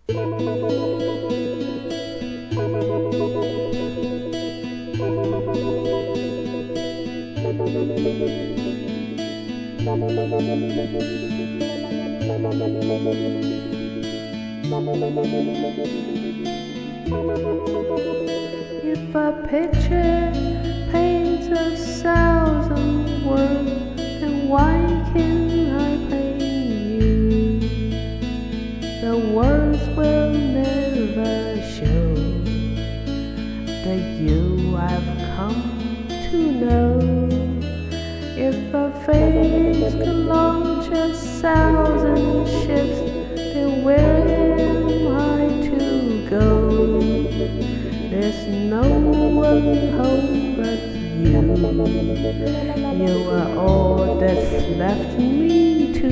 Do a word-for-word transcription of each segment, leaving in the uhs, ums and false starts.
If a picture paints a thousand words, then why can't I paint you? The words will never show the you I've come to know. If a face could launch a thousand ships, then where am I to go? There's no one home but you. You are all that's left me to.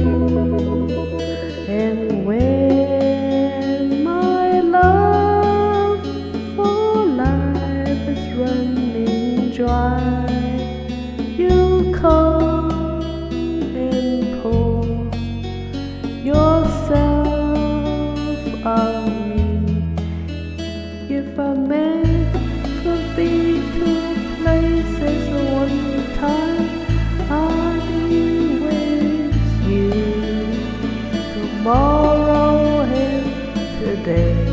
And when my love for life is running dry, you come and pour yourself on me. If a man could be two places at one time, I'd be with you tomorrow and today,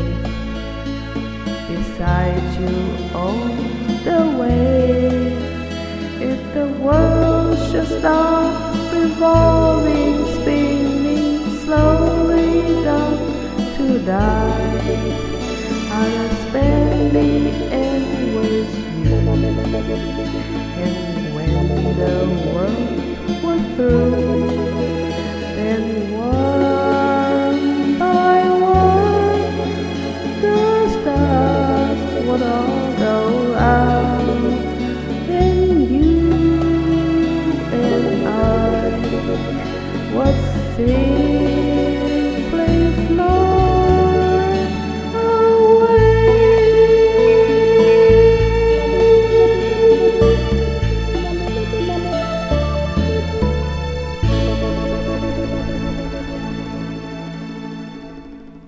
beside you all the way. If the world should stop revolving, spinning slowly down to die, I'll spend the end with you. And when the world was through, then one by one the stars would all go out.